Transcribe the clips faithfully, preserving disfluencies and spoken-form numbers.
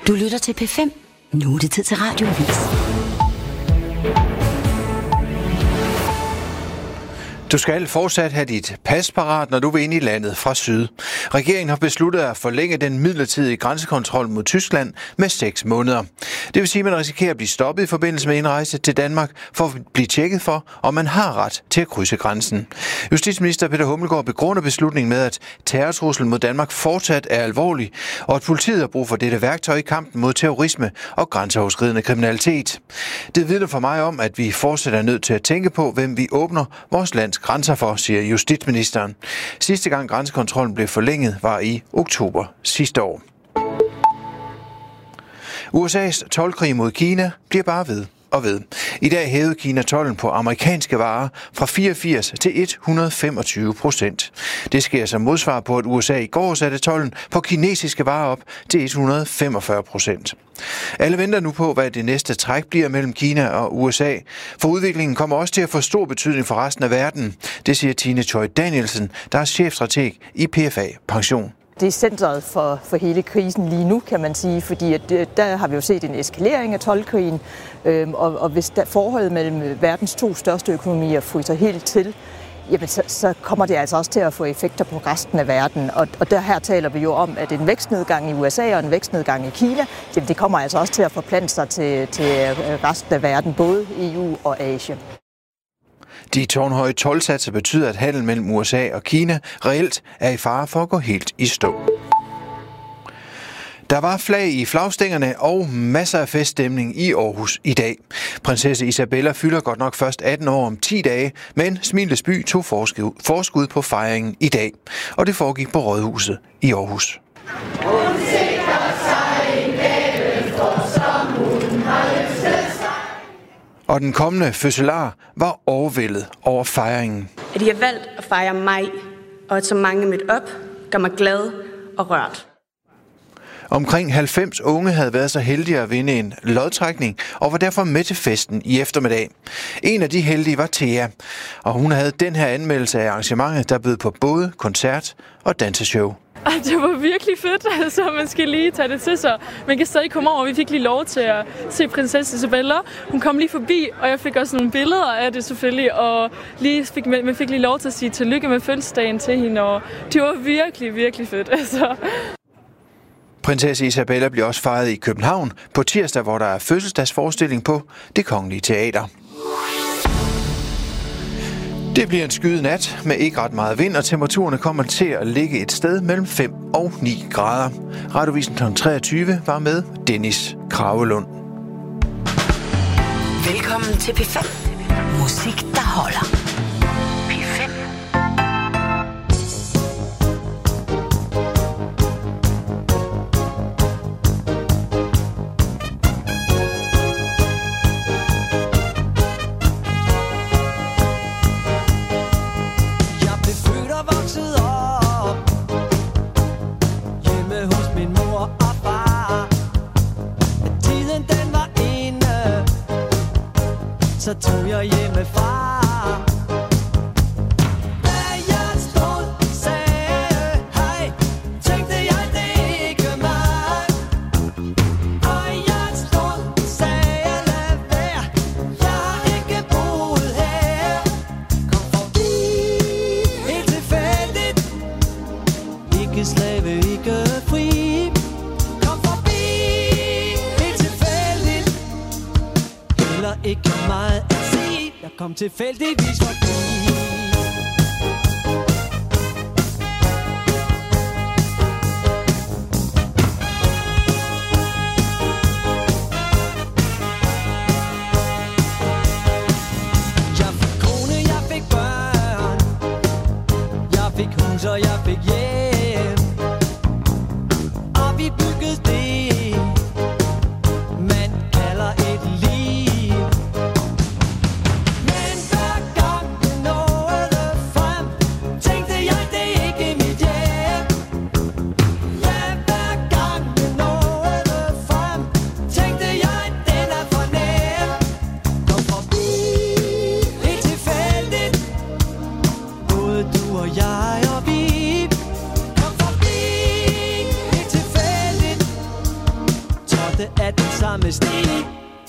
Du lytter til P fem. Nu er det tid til Radioavis. Du skal fortsat have dit pas parat, når du vil ind i landet fra syd. Regeringen har besluttet at forlænge den midlertidige grænsekontrol mod Tyskland med seks måneder. Det vil sige, at man risikerer at blive stoppet i forbindelse med indrejse til Danmark for at blive tjekket for, om man har ret til at krydse grænsen. Justitsminister Peter Hummelgaard begrunder beslutningen med, at terrortruslen mod Danmark fortsat er alvorlig, og at politiet har brug for dette værktøj i kampen mod terrorisme og grænseoverskridende kriminalitet. Det vidner for mig om, at vi fortsat er nødt til at tænke på, hvem vi åbner vores lands grænser for, siger justitsministeren. Sidste gang grænsekontrollen blev forlænget var i oktober sidste år. U S A's toldkrig mod Kina bliver bare ved og ved. I dag hævede Kina tolden på amerikanske varer fra fireogfirs til et hundrede og femogtyve procent. Det sker som modsvar på, at U S A i går satte tolden på kinesiske varer op til et hundrede og femogfyrre procent. Alle venter nu på, hvad det næste træk bliver mellem Kina og U S A, for udviklingen kommer også til at få stor betydning for resten af verden. Det siger Tine Choi Danielsen, der er chefstrateg i P F A Pension. Det er centret for, for hele krisen lige nu, kan man sige, fordi at, der har vi jo set en eskalering af toldkrigen, øhm, og, og hvis der forholdet mellem verdens to største økonomier fryser helt til, jamen så, så kommer det altså også til at få effekter på resten af verden. Og, og der her taler vi jo om, at en vækstnedgang i U S A og en vækstnedgang i Kina, jamen det kommer altså også til at forplante sig til, til resten af verden, både E U og Asien. De tårnhøje toldsatser betyder, at handel mellem U S A og Kina reelt er i fare for at gå helt i stå. Der var flag i flagstængerne og masser af feststemning i Aarhus i dag. Prinsesse Isabella fylder godt nok først atten år om ti dage, men Smilets by tog forskud på fejringen i dag. Og det foregik på Rådhuset i Aarhus. Og den kommende fødselar var overvældet over fejringen. At I har valgt at fejre mig, og at så mange mødt op, gør mig glad og rørt. Omkring halvfems unge havde været så heldige at vinde en lodtrækning og var derfor med til festen i eftermiddag. En af de heldige var Thea, og hun havde den her anmeldelse af arrangementet, der bød på både koncert og danseshow. Det var virkelig fedt, altså man skal lige tage det til sig. Man kan stadig komme over, vi fik lige lov til at se prinsesse Isabella. Hun kom lige forbi, og jeg fik også nogle billeder af det selvfølgelig, og lige fik, man fik lige lov til at sige tillykke med fødselsdagen til hende, og det var virkelig, virkelig fedt. Altså. Prinsesse Isabella bliver også fejret i København på tirsdag, hvor der er fødselsdagsforestilling på Det Kongelige Teater. Det bliver en skyet nat med ikke ret meget vind, og temperaturerne kommer til at ligge et sted mellem fem og ni grader. Radioavisen klokken treogtyve var med Dennis Kravelund. Velkommen til P fem. Musik, der holder. P fem. Så tog jeg hjemmefra. Da jeg stod, sagde hej, tænkte jeg det ikke mig. Og jeg stod, sagde lad være, jeg har ikke boet her. Kom forbi, helt tilfældigt, ikke slave, ikke fri. Kom forbi, helt tilfældigt, heller ikke meget at sige. Jeg kom tilfældigvis forbi. Jeg fik kone, jeg fik børn, jeg fik hus og jeg fik hjem, og vi byggede det, man kalder et liv. Men hver gang jeg nåede frem, tænkte jeg det ikke mit hjem. Ja, hver gang jeg nåede frem, tænkte jeg den er for nær. Kom forbi, helt tilfældigt, både du og jeg og vi. Kom forbi, helt tilfældigt, ofte er den samme sti.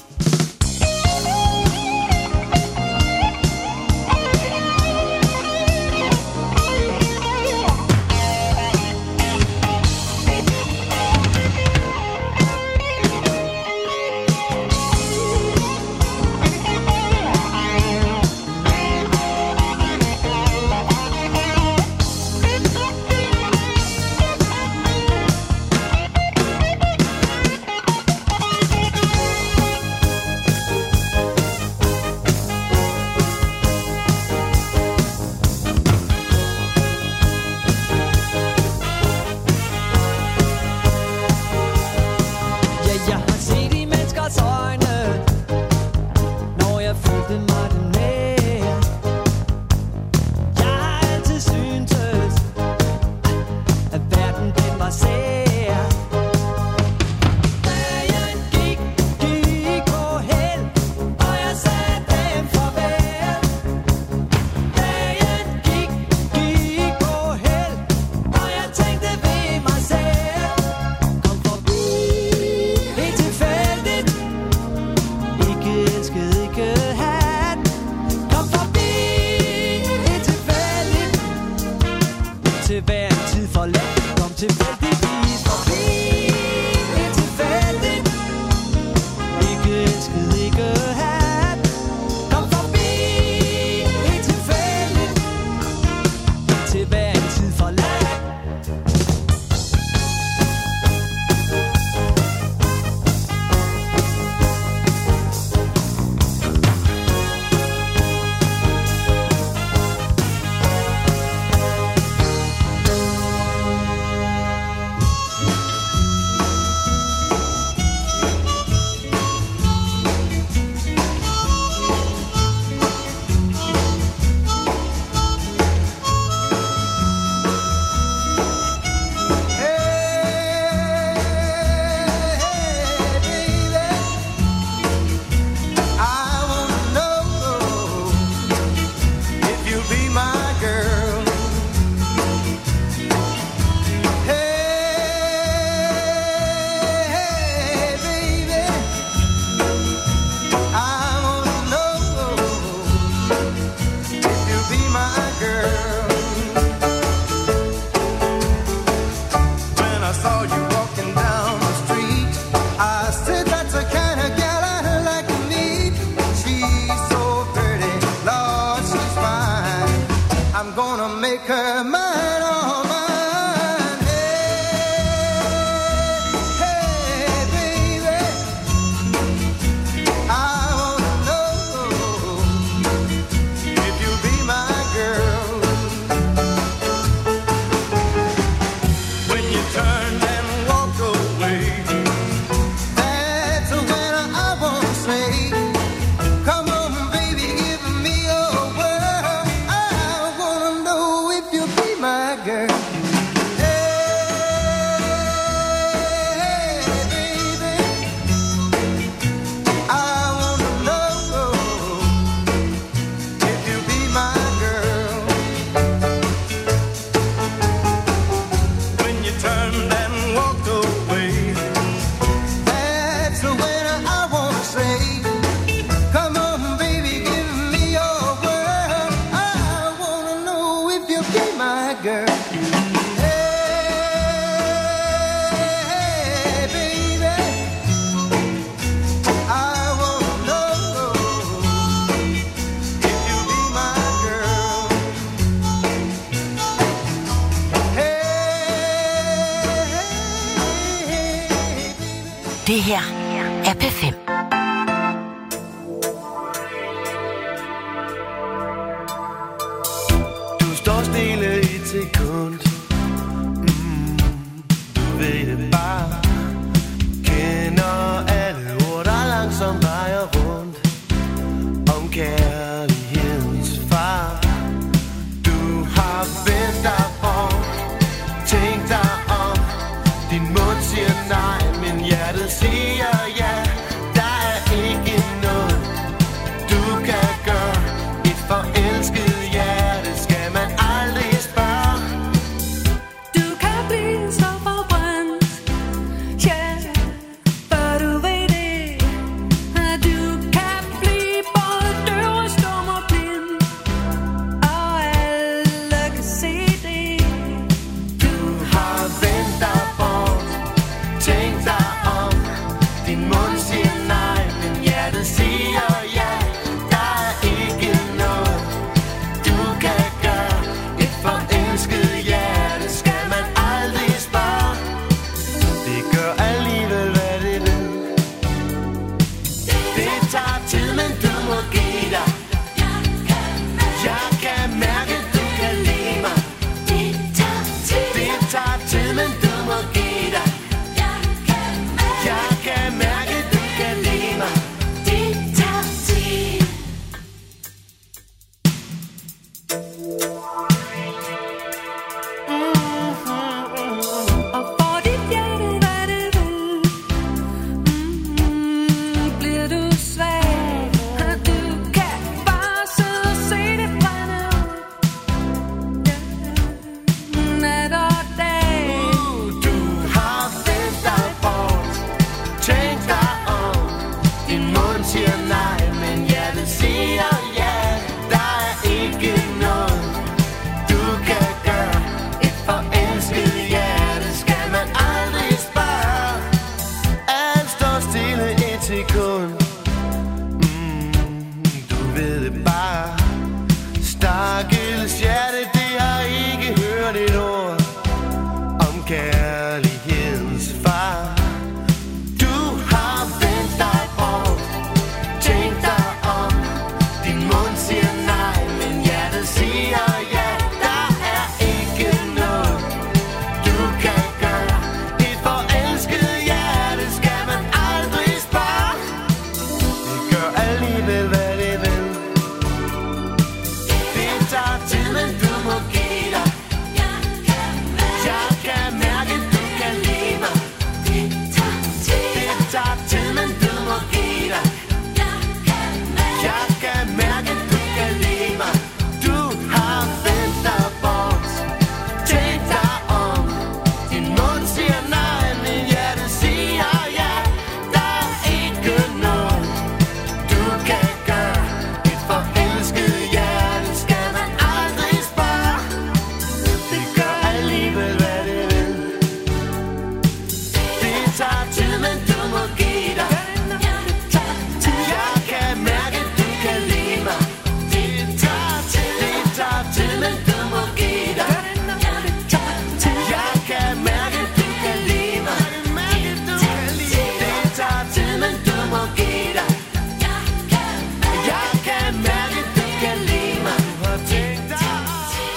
Det her er P fem. Du står stille i et sekund. Mm, du ved det bare. Kender alle ord, der langsomt drejer rundt om kærlighedens far. Du har vendt dig om, tænkt dig om. Din mund siger nej, men hjertet siger ja. Der er ikke noget, du kan gøre. Et forelsket hjerte skal man aldrig spørge. Du kan blive så forbrændt, ja, før du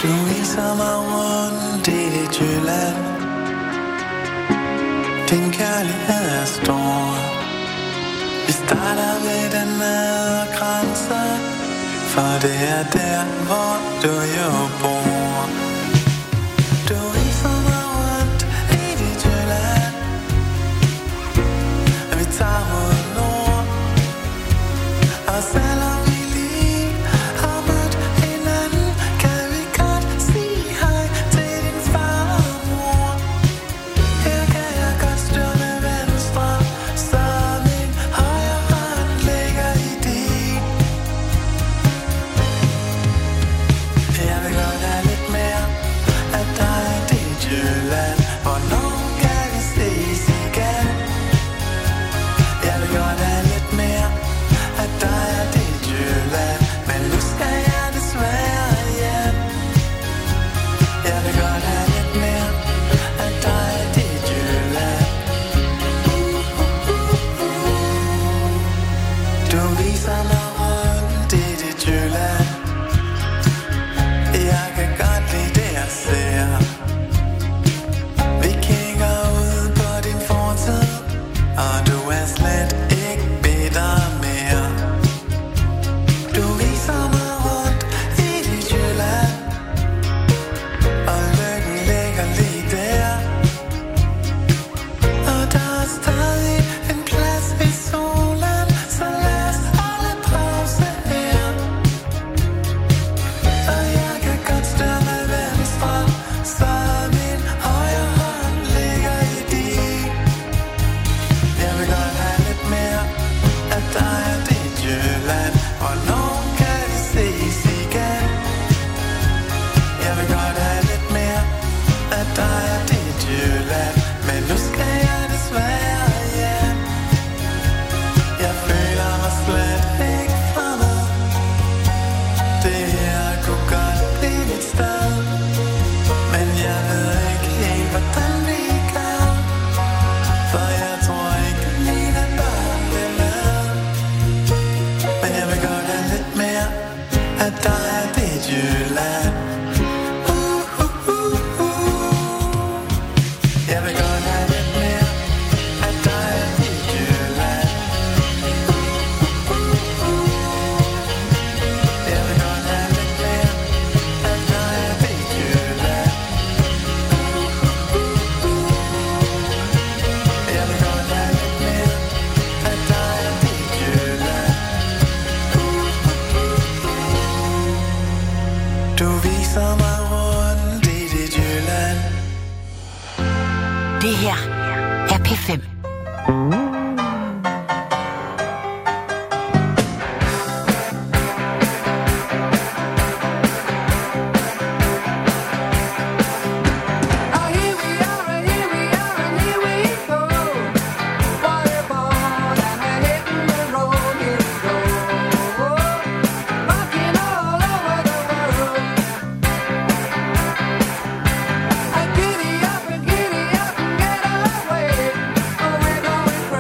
Du viser mig rundt i dit Jylland. Din kærlighed er stor. Vi starter ved den nedre grænse, for det er der, hvor du jo bor. Du viser mig rundt i dit Jylland. Vi tager mod nord, og selvom vi lige har mødt hinanden, kan vi godt sige hej til din far og mor. Her kan jeg godt styre med venstre, så min højre hånd ligger i din. Jeg vil godt have lidt mere af dig i dit Jylland. Hvornår kan vi ses igen? Jeg vil godt have lidt mere af dig i dit Jylland, men nu skal jeg desværre hjem. Jeg vil godt have lidt mere af dig i dit Jylland. Du viser mig rundt i dit Jylland. Jeg kan godt lide det, jeg ser. Vi kigger ud på din fortid, og du er slet ikke bitter mere. Du viser mig rundt i dit Jylland, og lykken ligger lige der. Og der er stadig en plads i solen, så lad os holde pause her. Og jeg kan godt styre med venstre, så min højre hånd ligger i din. Jeg vil godt have lidt mere af dig og dit Jylland. Hvornår kan vi ses igen? Jeg vil godt have lidt mere af dig og dit Jylland, men nu skal jeg desværre hjem. Jeg føler mig slet ikke fremmed. Det her kunne godt blive mit sted, men jeg ved ikke helt, hvordan vi gør. For jeg tror ikke mine børn vil med. Men jeg vil godt have lidt mere af dig og dit Jylland. Uh, uh, uh, uh. Jeg vil godt have lidt mere af dig og dit Jylland. Uh, uh, uh. Jeg vil godt have lidt mere af dig og dit Jylland. Uh, uh, uh. Jeg vil godt have lidt mere af dig og dit Jylland. Du viser mig rundt i dit Jylland. Det her er P fem. Giddy up and get away. Oh, we're going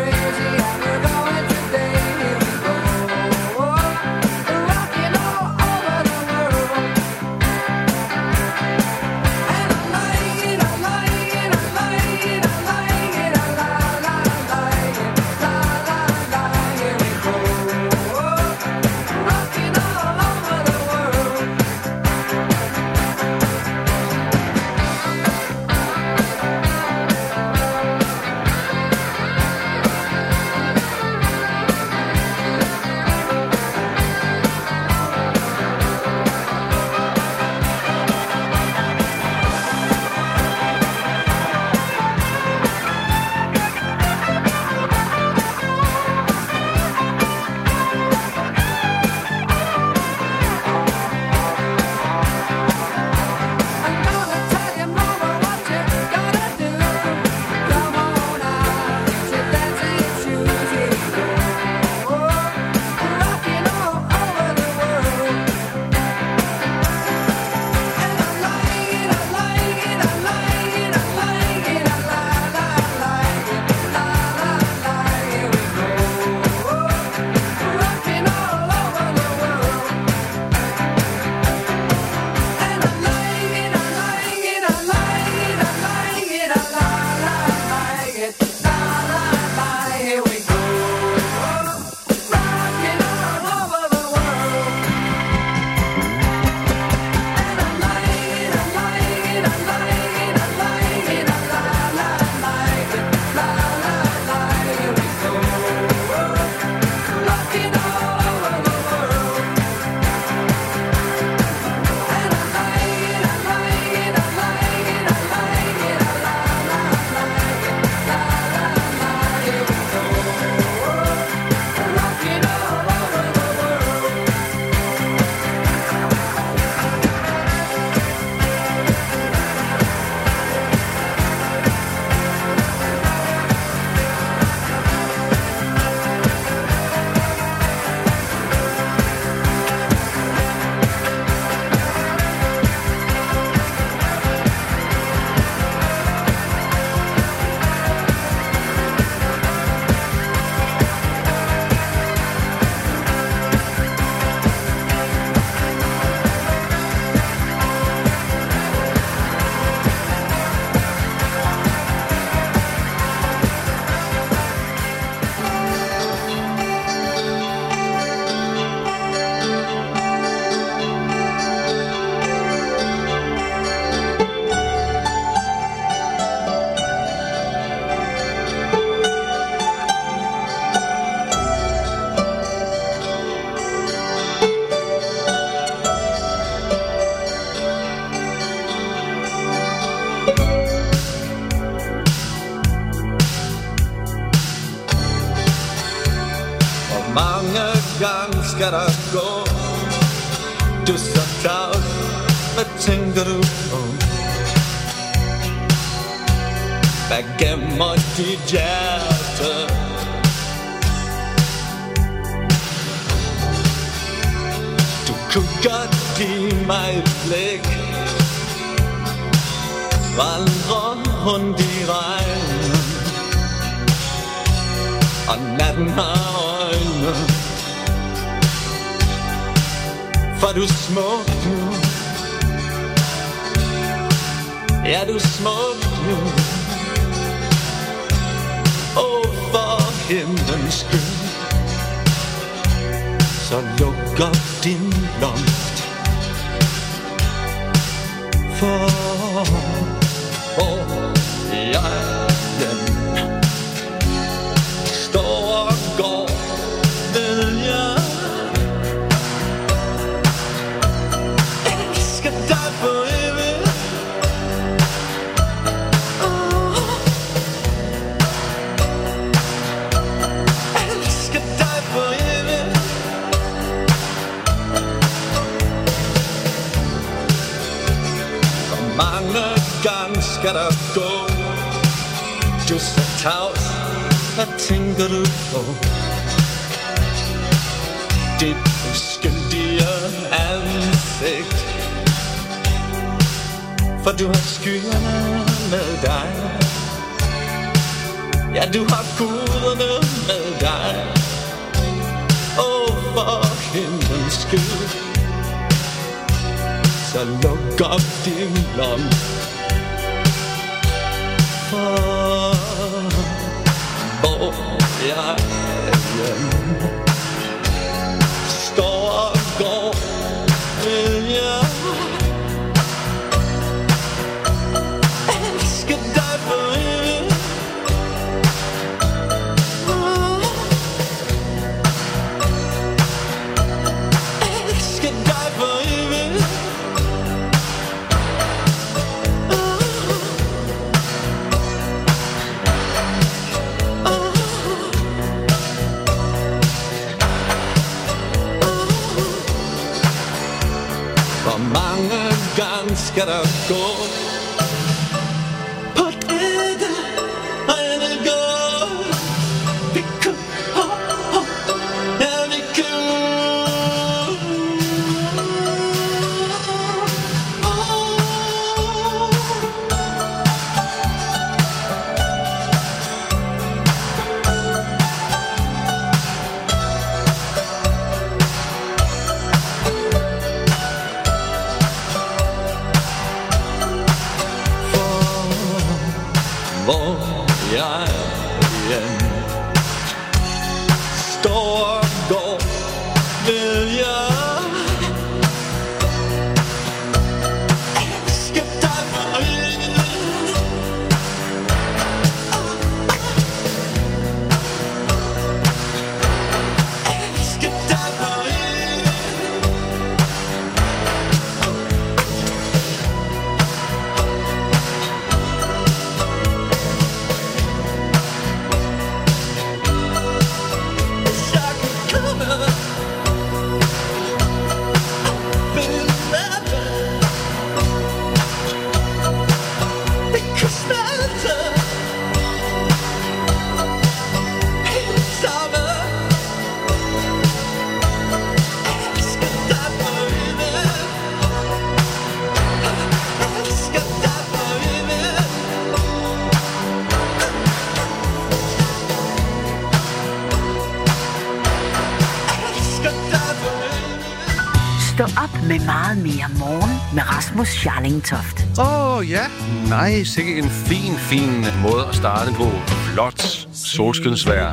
skal der gå? Du er så tavs, hvad tænker du på? Hvad gemmer dit hjerte? Du kunne godt give mig et blik, vandre rundt i regnen, og natten har øjne, for du er smuk nu. Ja, du er smuk nu. Og for himlens skyld, så luk op din blomst. For hvor jeg hjem står og går, ved jeg elsker dig for evigt. Oh, elsker dig for evigt. For mange gange skal der gå. Du er så tavs, hvad tænker du på? Dit uskyldige ansigt, for du har skyerne med dig. Ja, du har guderne med dig. Og for himlens skyld, så luk op din blomst. For hvor jeg hjem står og går, ved jeg elsker dig for evigt. Oh, elsker dig for evigt. Mange gange skal der gå på dette rene gå. Vi kunne, oh, oh, ja vi kunne. Oh. Hvor jeg hjem står og går, ved jeg elsker dig for evigt. Elsker dig for evigt. Stå op med meget mere morgen med Rasmus Scharling Toft. Åh oh, ja, nej, sikkert en fin, fin måde at starte på. Flot solskinsvejr.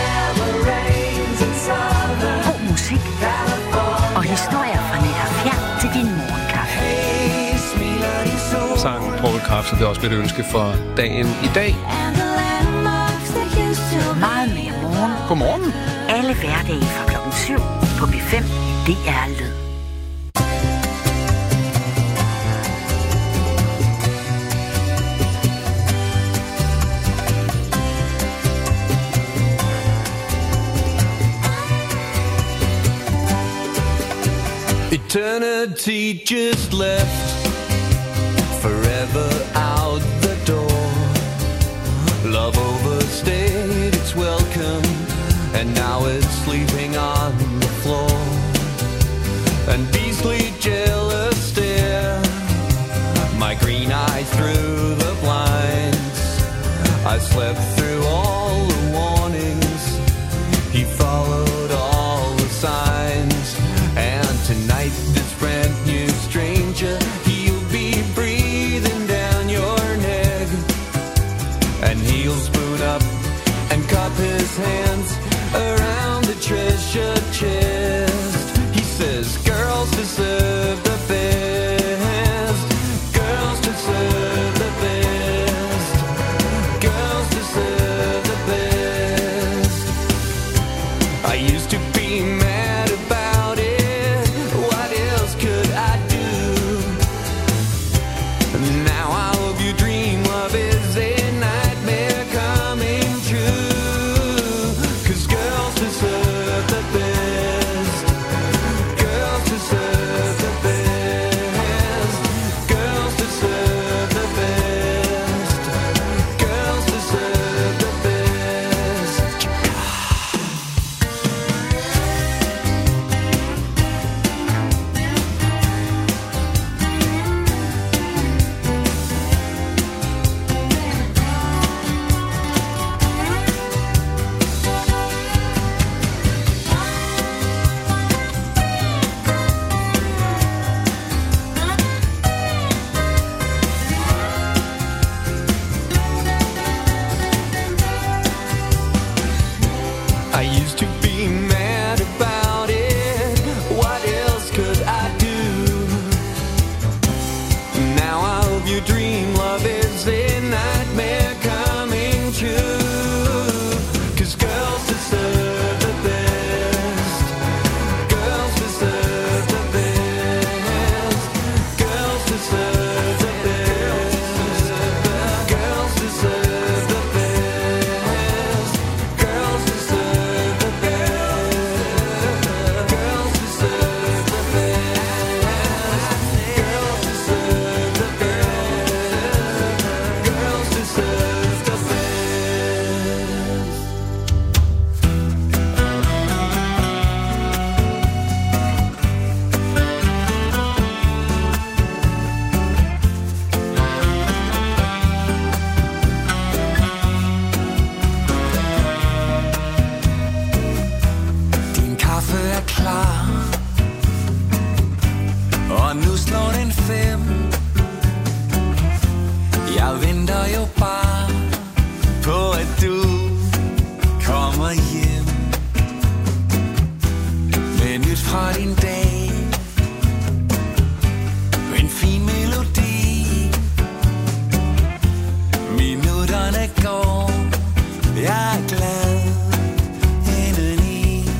God musik og historier fra net og fjern til din morgenkaffe. Sangen Paul Kraft, så det er også mit ønske for dagen i dag. Meget mere morgen. Godmorgen. Alle hverdage fra klokken syv på B fem D R Lyd. Reality just left forever out the door. Love overstayed its welcome, and now it's sleeping on the floor. And beastly jealous stare my green eyes through the blinds. I slept through all the warnings, he followed all the signs. And tonight this brand new stranger, he'll be breathing down your neck, and he'll spoon up and cup his hands around the treasure chest. He says girls deserve the best, girls deserve the best, girls deserve the best. I used to be mad about it, what else could I do? Now I hope you dream love is a nightmare coming true. 'Cause girls deserve the best, girls deserve the best, girls deserve the best, girls deserve the best. I used to be mad about it, what else could I do? Now I hope you dream love is a nightmare coming true. 'Cause girls deserve the best, girls deserve the best, girls deserve the best, girls deserve the best, girls deserve the best, girls deserve the best, girls deserve the best, girls deserve the best. Din kaffe er klar, og nu slår den fem. Jeg venter jo bare på, at du kommer hjem med nyt fra din dag, en fin melodi. Minutterne går, jeg er glad indeni.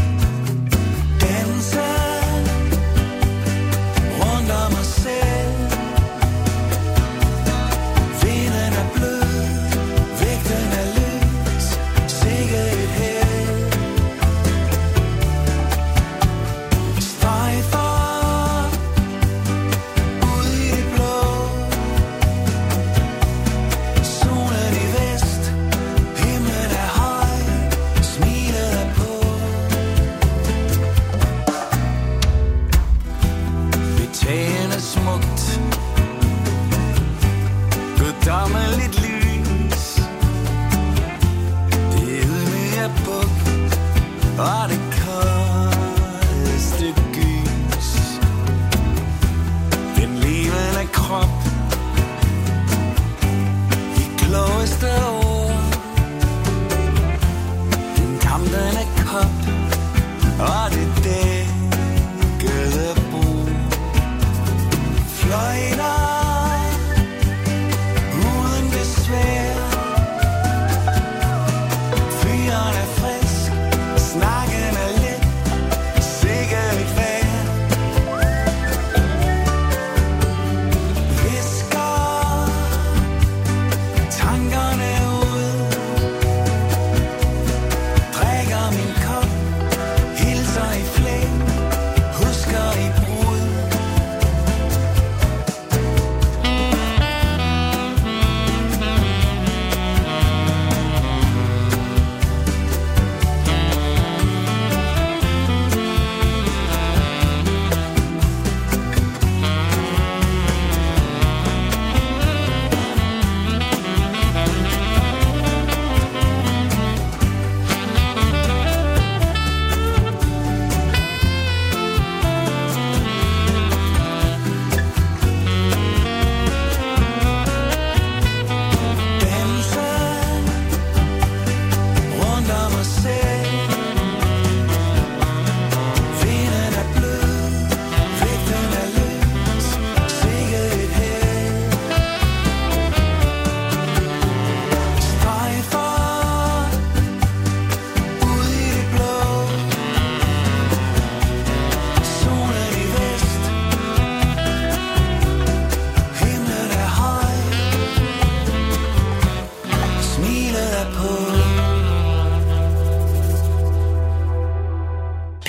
Danser rundt om mig selv. Vinden er blå.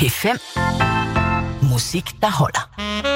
P fem. Musik, der holder.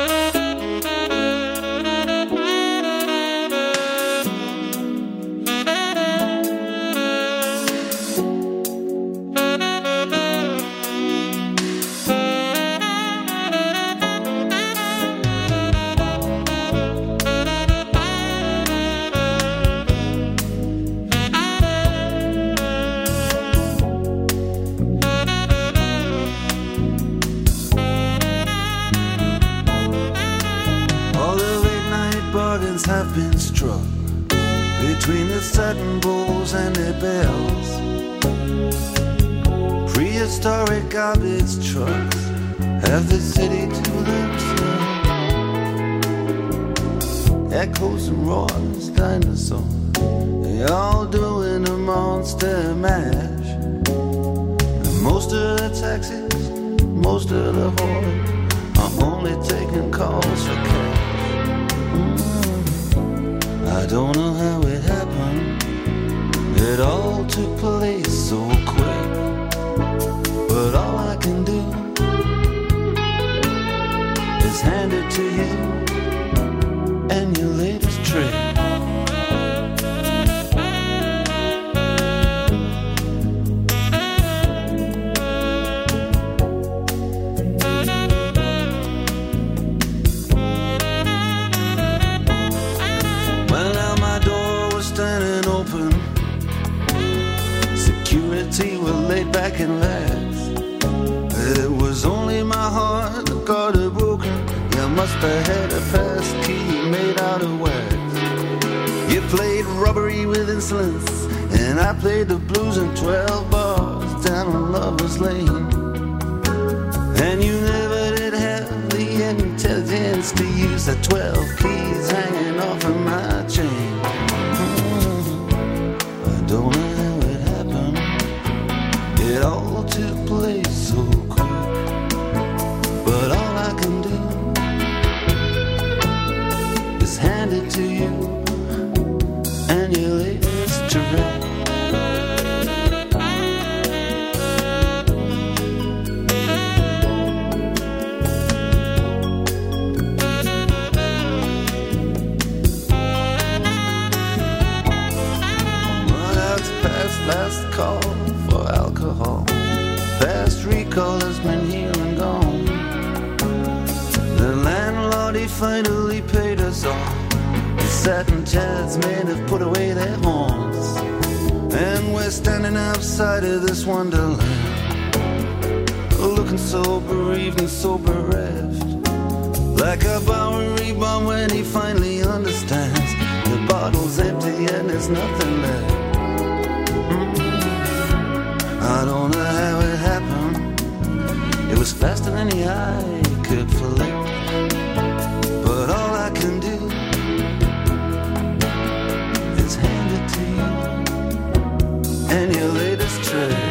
Have been struck between the satin bowls and their bells. Prehistoric garbage trucks have the city to themselves. Echoes and roars, dinosaurs, they all doing a monster mash. And most of the taxis, most of the whores are only taking calls for cash. I don't know how it happened. It all took place so quick. But all I can do is hand it to you and your latest trick. Laid back and last. It was only my heart that got it broken. You must have had a pass key made out of wax. You played robbery with insolence, and I played the blues in twelve bars down on Lover's Lane. And you never did have the intelligence to use the twelve keys hanging off of my chain. I don't know. It all took place so quick, but all I can do is hand it to you and your latest track. Well, that's past last call for alcohol. Fast recall has been here and gone. The landlord, he finally paid us all. The satin chairs men have put away their horns, and we're standing outside of this wonderland, looking so bereaved and so bereft, like a Bowery bomb when he finally understands the bottle's empty and there's nothing left. I don't know how it happened. It was faster than the eye could flick. But all I can do is hand it to you and your latest trick.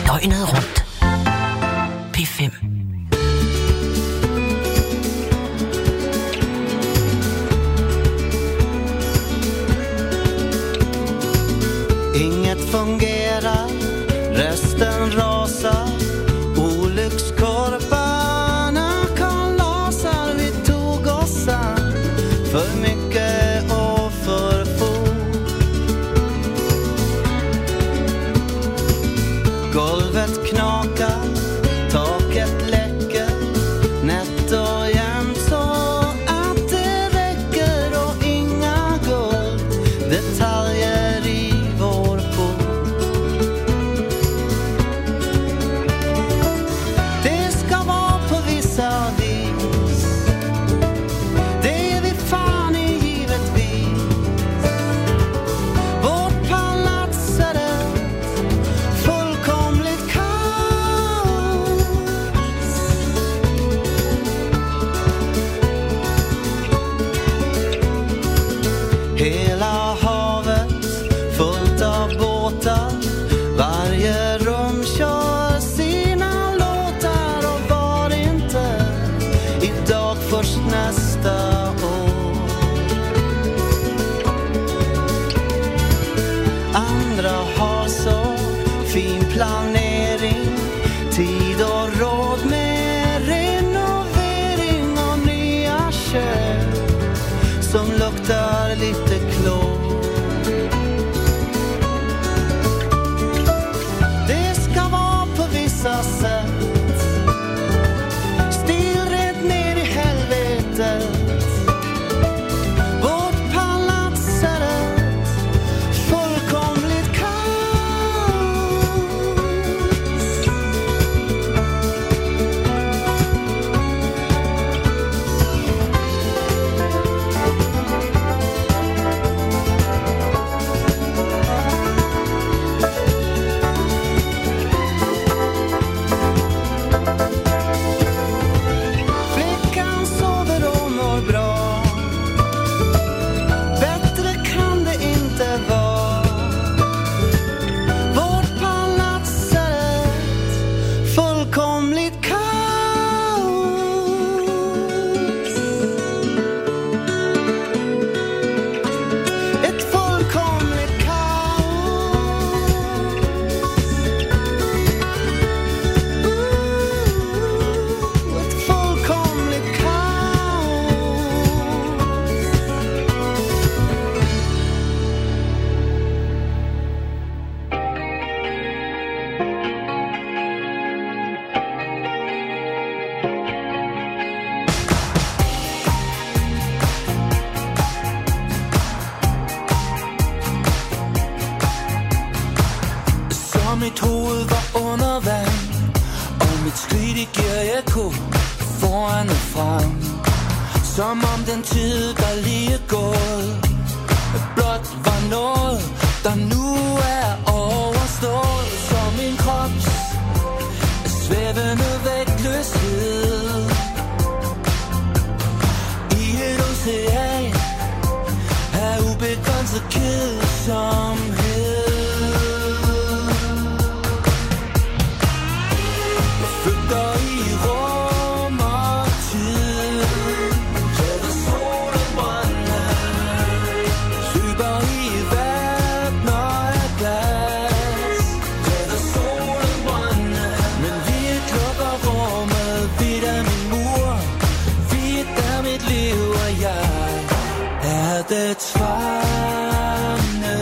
Døgnet rundt. P fem. Inget fungerar, resten rasar. Olyckskorparna kalasar. Vi tog oss an för mycket och för fort. Golvet knakar, taket läcker, nätt och jämnt så att det räcker. Och inga gulddetaljer i vår port. Det ska vara på vissa vis, det är vi fan i givetvis. Vårt palats är ett fullkomligt kaos. Hela havet fullt av båtar. Varje rum kör sina låtar. Och var inte idag först nästa år. Andra har så fin planering, tid och råd med renovering och nya kök som luktar lite klor. Det ska vara på vissa sätt, stilrent ner i helvetet. Vårt palats är ett fullkomligt kaos. Flickan sover och mår bra. Bättre kan det inte vara. Vårt palats är ett fullkomligt kaos. Ett fullkomligt kaos. Ooh, ett fullkomligt kaos. Som mitt hoved var under vand, og mit skridt i G K foran og frem. Som om den tid, der lige er gået, blot var noget, der nu er overstået. Som min krops svævende vægtløshed i et ocean af ubegrænset kedsomhed. Jeg flygter i rum og tid, lader solen brænde, løber i verdener af glas, lader solen brænde. Men vi lukker rummet, vidt af min mur, vidt af mit liv, og jeg er dets fange.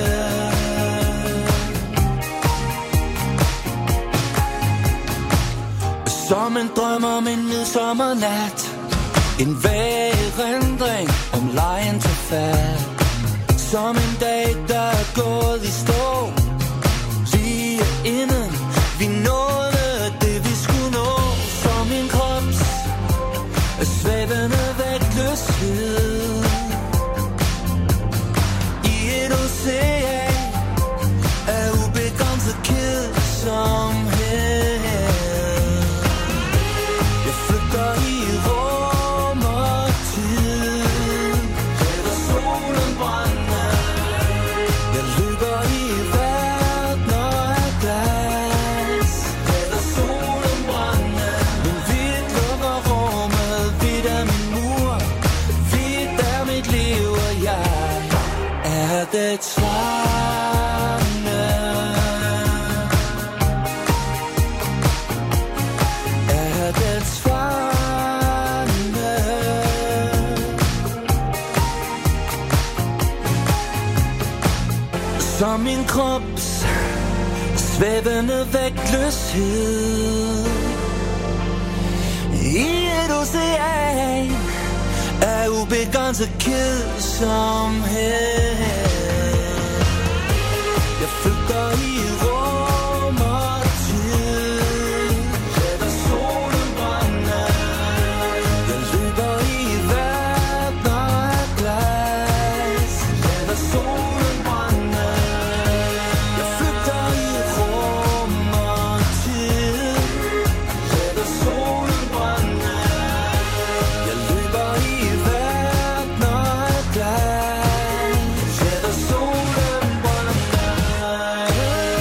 Som en drøm om en midsommernat, en vag erindring om lejen til fald. Som en dag, der er gået i stå, lige inden vi nåede det, vi skulle nå. Som min krops svævende vægtløshed i et ocean af ubegrænset kedsomhed. Jeg flygter i rum og tid, lader solen brænde. Jeg løber i vand. krops svævende vægtløshed i et ocean af ubegrænset kedsomhed. Jeg flygter i rum og tid, lader solen brænde. Jeg løber i verdener af glas, lader solen brænde. Jeg flygter i rum og tid, lader solen brænde. Jeg løber i verdener af glas, lader solen brænde.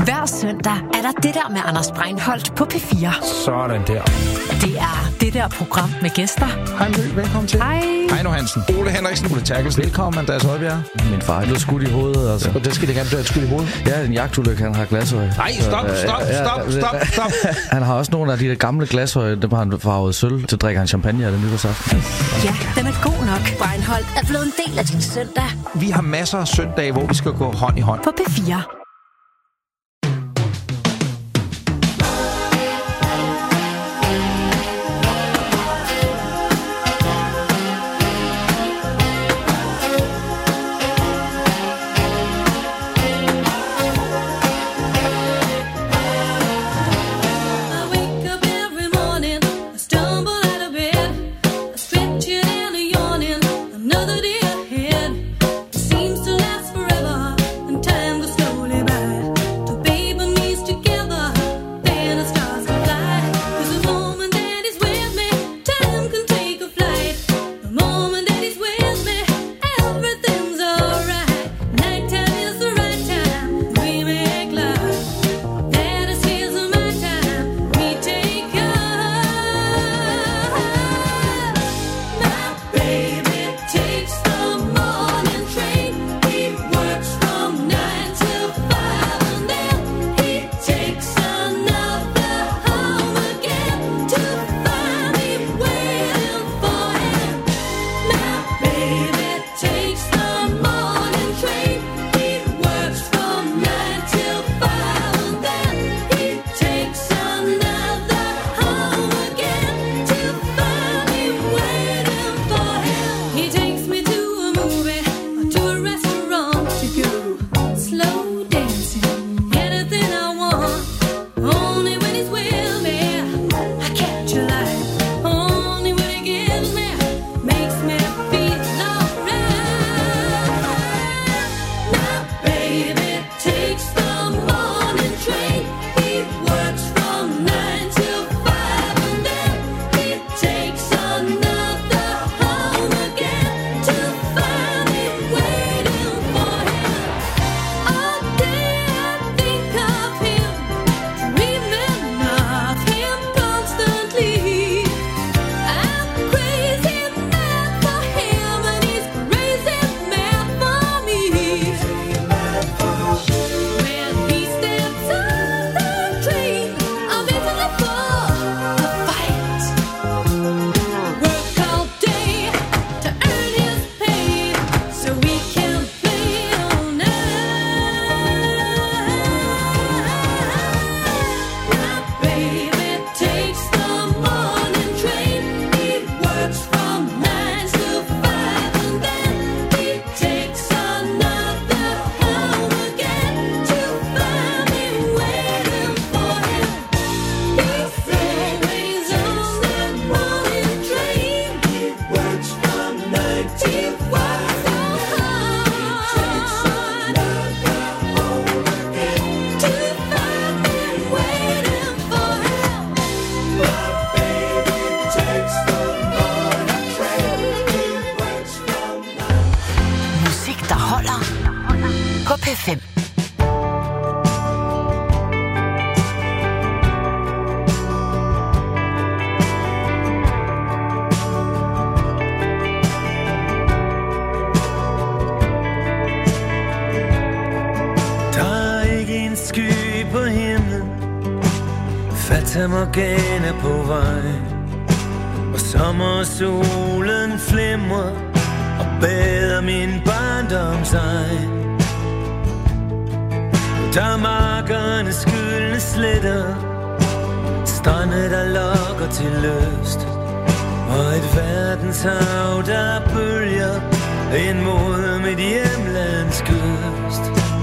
Hver søndag er der det der med Anders Breinholt på P fire. Sådan der. Det er det der program med gæster. Hej Mø, velkommen til. Hej. Heino Hansen. Ole Henriksen. Ole Terkelsen. Velkommen, Andreas Højbjerg. Min far er blevet skudt i hovedet. Altså. Og det skal det gerne blive skudt i hovedet? Ja, en jagtulykke, han har glasøje. Nej, stop, stop, stop, stop, stop. Han har også nogle af de der gamle glasøje, dem har han farvet sølv, til drikker han champagne af det nytårsaften. Ja, den er god nok. Breinholt er blevet en del af din søndag. Vi har masser af søndage, hvor vi skal gå hånd i hånd. På P fire. Morgana på vej, og sommersolen flimrer og bader min barndoms ej. Der er markerne skyldne sletter, strande der lokker til lyst, og et verdenshav der bølger ind mod mit hjemlands kyst.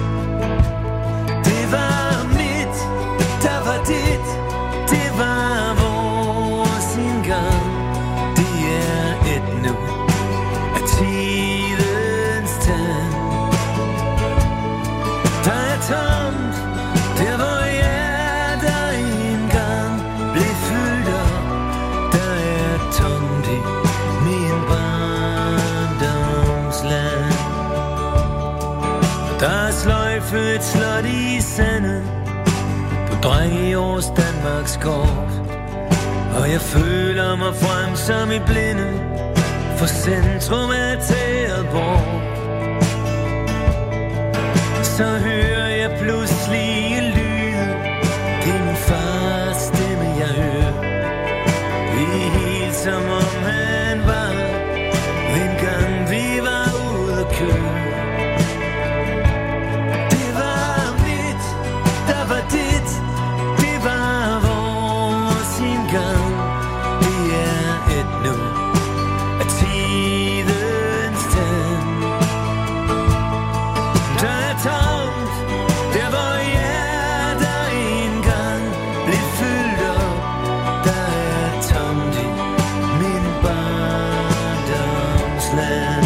Det var mit, der var dit, det var vores indgang. Det er et nu af tidens tand. Der er tomt, der hvor hjerter engang blev fyldt op. Der er tomt i min barndoms land. Dreng i års Danmarks kort, og jeg føler mig frem som i blinde, for centrum er taget bort. Så hører jeg pludselig en lyd, det er min fars stemme jeg hører. Det er helt som om han var, dengang vi var ude at køre. Det var mit, der var dit, det var vores indgang. Det er et nu af tidens tand. Der er tomt, der hvor hjerter engang blev fyldt op. Der er tomt i min barndomsland.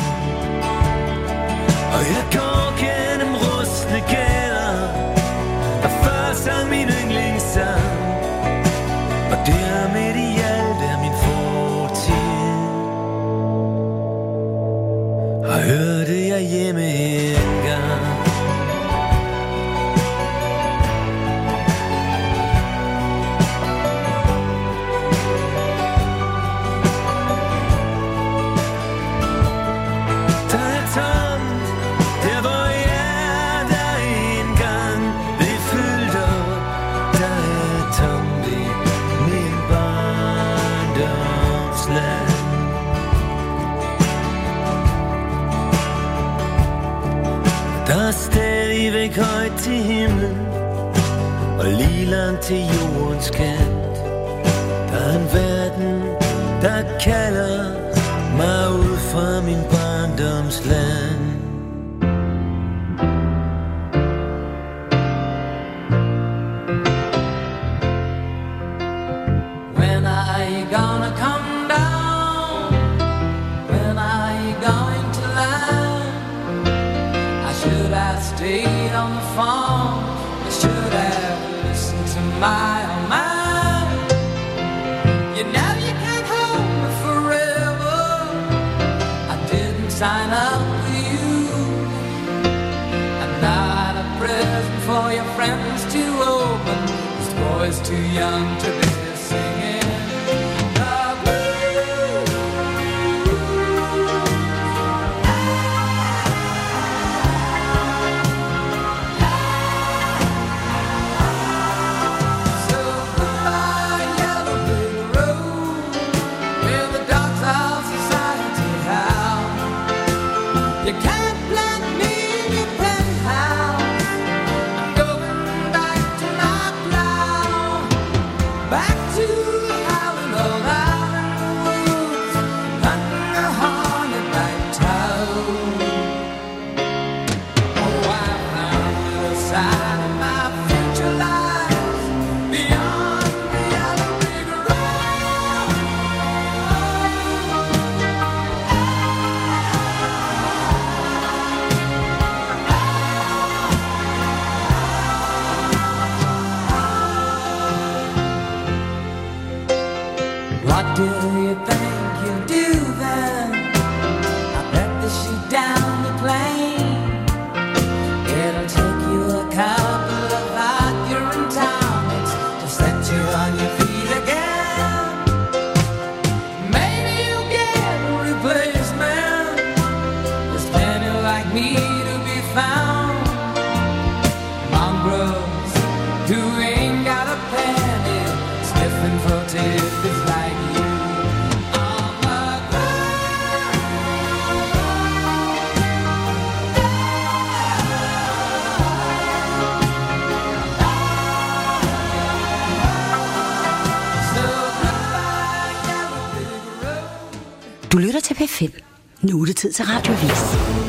Og jeg går gennem rustne gader og før sang min yndlingssang. Og der midt i alt er min fortid. Og hørte jeg hjemme engang. Der er tomt, der hvor hjerter engang blev fyldt op. Der er tomt i min barndomsland. Der er stadigvæk højt til himlen og lige langt til jordens kant. Der er en verden, der kalder mig ud fra min barndomsland. When are you gonna come down? When are you going to land? I should have stayed on the phone. I should have listened to my own mind. You know you can't hold me forever. I didn't sign up with you. I'm not a present for your friends to open. This boy's too young to be singing the blues. So goodbye, yellow brick road, where the dogs of society howl. You can't plant me in your penthouse. I'm going back to my plow, back to the howling old island woods, hunting a hornet-like toad. Oh, I found a little side of my future lies beyond the yellow brick road. What do you think you'll do then? I bet they shoot down the plane. It'll take you a couple of hot urine tonics to set you on your feet again. Maybe you'll get a replacement. There's plenty like me to be found. Mongrels who ain't got a penny, sniffing for tidbits like you. On the Du lytter til P fem. Nu er det tid til Radioavis.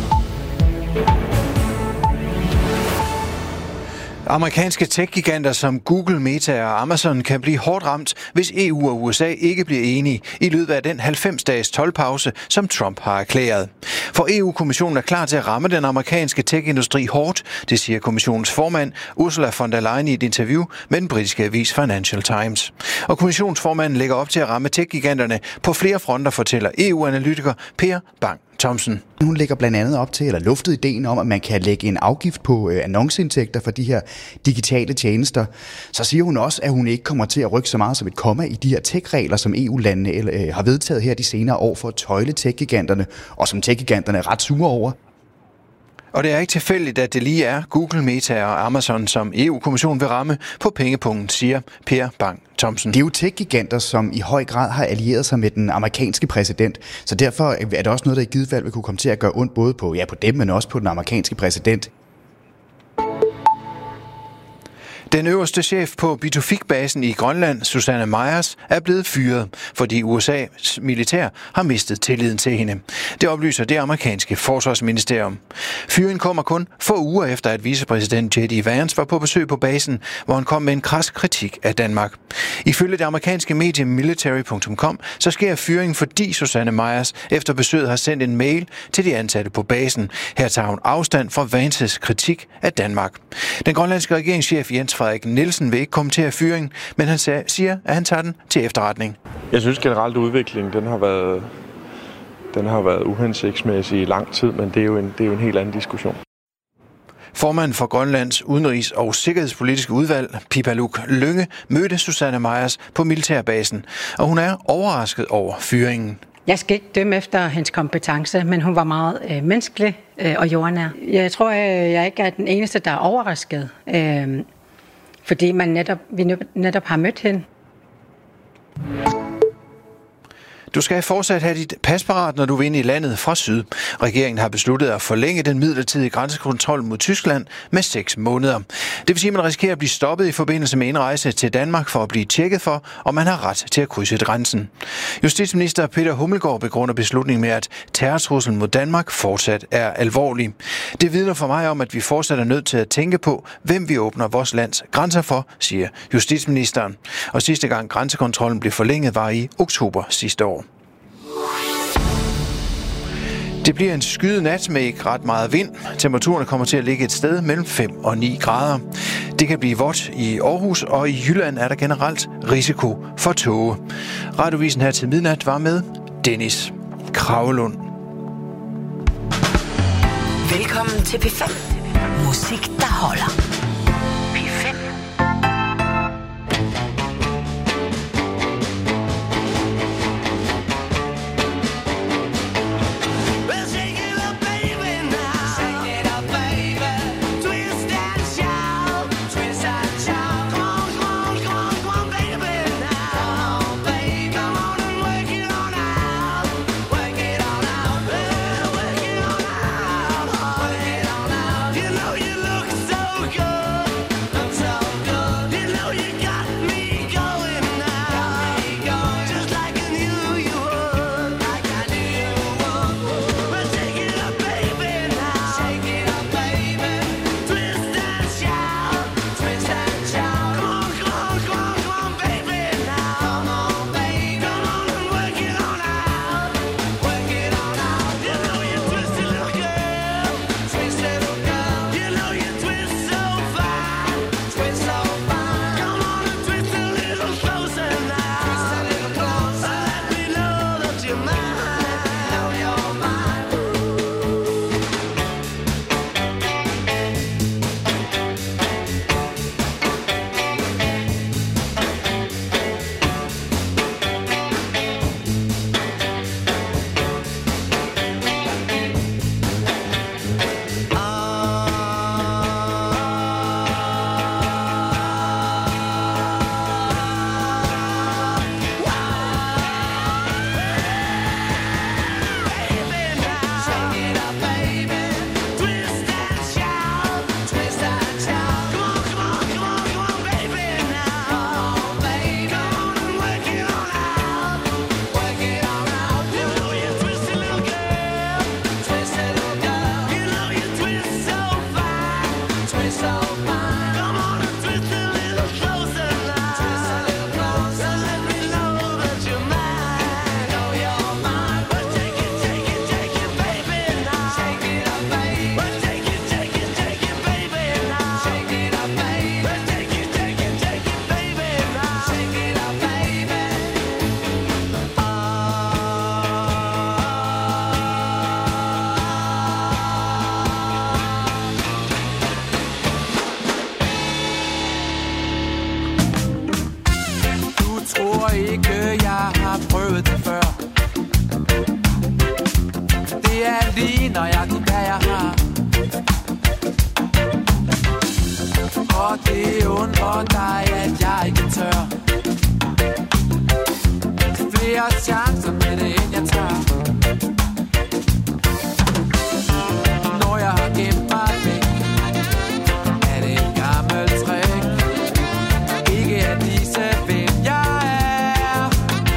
Amerikanske tech-giganter som Google, Meta og Amazon kan blive hårdt ramt, hvis E U og U S A ikke bliver enige i løbet af den halvfems-dages toldpause, som Trump har erklæret. For E U-kommissionen er klar til at ramme den amerikanske tech-industri hårdt, det siger kommissionens formand Ursula von der Leyen i et interview med den britiske avis Financial Times. Og kommissionsformanden lægger op til at ramme tech-giganterne på flere fronter, fortæller E U-analytiker Per Bang Thomsen. Hun lægger blandt andet op til, eller luftet ideen om, at man kan lægge en afgift på øh, annonceindtægter for de her digitale tjenester. Så siger hun også, at hun ikke kommer til at rykke så meget som et komma i de her tech-regler, som E U-landene øh, har vedtaget her de senere år for at tøjle tech-giganterne, og som tech-giganterne er ret sure over. Og det er ikke tilfældigt, at det lige er Google, Meta og Amazon, som E U-kommissionen vil ramme på pengepunkten, siger Per Bang Thomsen. Det er jo tech-giganter, som i høj grad har allieret sig med den amerikanske præsident. Så derfor er det også noget, der i givet fald vil kunne komme til at gøre ondt både på, ja, på dem, men også på den amerikanske præsident. Den øverste chef på Bitufik-basen i Grønland, Susanne Meyers, er blevet fyret, fordi U S A's militær har mistet tilliden til hende. Det oplyser det amerikanske forsvarsministerium. Fyringen kommer kun få uger efter, at vicepræsident J D Vance var på besøg på basen, hvor han kom med en kras kritik af Danmark. Ifølge det amerikanske medie military punktum com, så sker fyringen, fordi Susanne Meyers efter besøget har sendt en mail til de ansatte på basen. Her tager hun afstand fra Vances kritik af Danmark. Den grønlandske regeringschef Jens Frederik Nielsen vil ikke kommentere fyringen, men han siger, at han tager den til efterretning. Jeg synes generelt, at udviklingen den har været, den har været uhensigtsmæssig i lang tid, men det er jo en, det er jo en helt anden diskussion. Formanden for Grønlands udenrigs- og sikkerhedspolitiske udvalg, Pipaluk Lynge, mødte Susanne Meyers på militærbasen, og hun er overrasket over fyringen. Jeg skal ikke dømme efter hendes kompetence, men hun var meget øh, menneskelig øh, og jordnær. Jeg tror, øh, jeg ikke er den eneste, der er overrasket, øh, fordi man netop, vi netop har mødt hende. Du skal fortsat have dit pas parat, når du vil ind i landet fra syd. Regeringen har besluttet at forlænge den midlertidige grænsekontrol mod Tyskland med seks måneder. Det vil sige, at man risikerer at blive stoppet i forbindelse med indrejse til Danmark for at blive tjekket for, om man har ret til at krydse grænsen. Justitsminister Peter Hummelgaard begrunder beslutningen med, at terrortruslen mod Danmark fortsat er alvorlig. Det vidner for mig om, at vi fortsat er nødt til at tænke på, hvem vi åbner vores lands grænser for, siger justitsministeren. Og sidste gang grænsekontrollen blev forlænget var i oktober sidste år. Det bliver en skyet nat med ikke ret meget vind. Temperaturen kommer til at ligge et sted mellem fem og ni grader. Det kan blive vådt i Aarhus, og i Jylland er der generelt risiko for tåge. Radiovisen her til midnat var med Dennis Kragelund. Velkommen til P fem. Musik, der holder. P fem. You know you look so good. tror ikke, jeg har prøvet det før. Det er lige nøjagtigt, hvad jeg har. Og det undrer dig, at jeg ikke tør. Flere chancer med det, end jeg tør. Når jeg har gemt mig væk, er det et gammelt trick. Ikke at vise, hvem jeg er.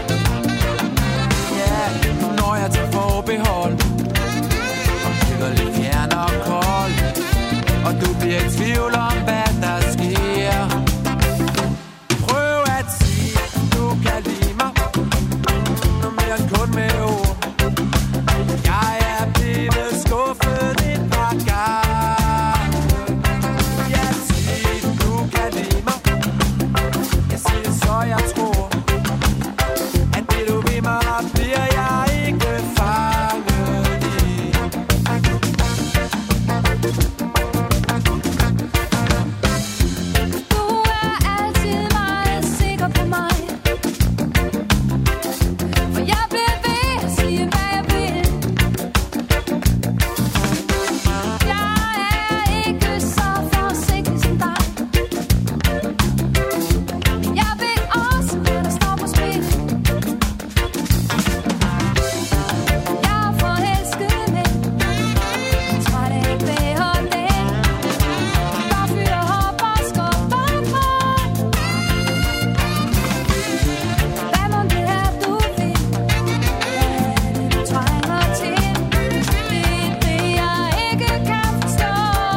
Ja, yeah, når jeg tager forbehold og kigger lidt fjern og kold, og du bliver i tvivl om, hvad der sker. Prøv at sige, du kan lide mig, noget mere end kun med ord. Jeg er blevet skuffet et par gange. Jeg siger, du kan lide mig. Jeg siger så, jeg tror, at det du vil mig, bliver jeg ikke fanget i. Du er altid meget sikker på mig, for jeg bliver ved at sige, hvad jeg vil. Jeg er ikke så forsigtig som dig. Jeg ved også, hvad der står på spil. Jeg er forelsket, men tror det ikke bedre det. Bare fyrer op og skubber på. Hvad må det er, du vil? Hvad er det, du trænger til? Det er det, jeg ikke kan forstå.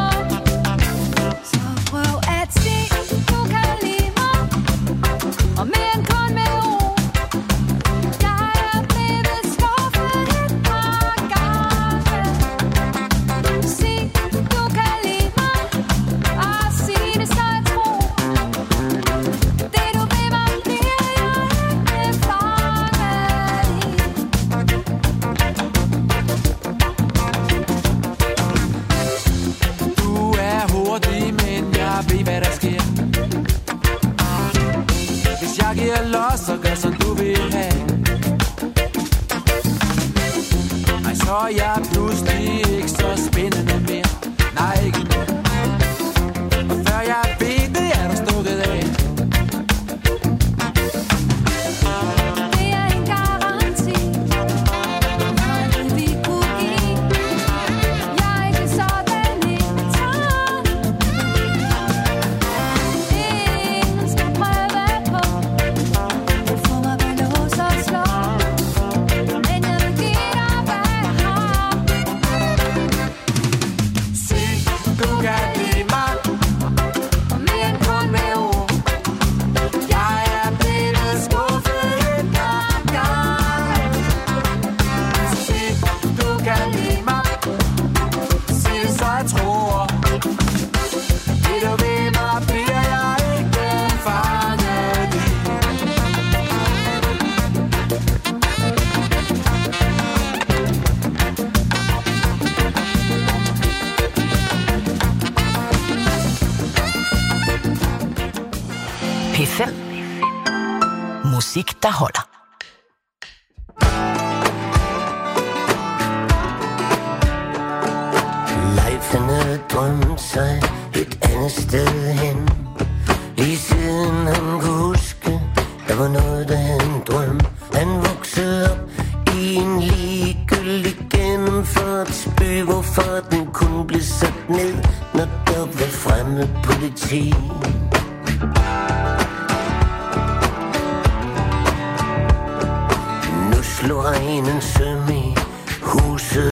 Så prøv at se, du kan lide mig, og mere end kun med ord. Jeg er blevet skuffet et par gange. Sig, du kan lide mig, og sig det, så jeg tror. Det du vil mig, bliver jeg ikke fanget i. Du er hurtig, men jeg ved, hvad der sker. Hvis jeg giver los, så gør som du vil have. Nej, så er jeg pludselig ikke så spændende mere. Nej, ikke nu. Og før jeg ved det, er du stukket af. Det er en garanti for det, vi kunne give. Jeg er ikke sådan en tarn. Ingen skal prøve på at få mig ved lås og slå. Men jeg vil give dig, hvad jeg har. Sig, du kan lide mig, Og mere end kun med ord. jeg er blevet skuffet et par gange. Sig, du kan lide mig, sig det, så jeg tror. Det du vil mig, bliver jeg ikke fanget i. P fem. Musik, der holder. Leif han havde drømt sig et andet sted hen. Lige siden han kunne huske, der var noget, der havde en drøm. Han voksede op i en ligegyldig gennemført spøg, hvorfor den kunne blive sat ned, når der var fremmed politi. Nu slog regnen søm i huset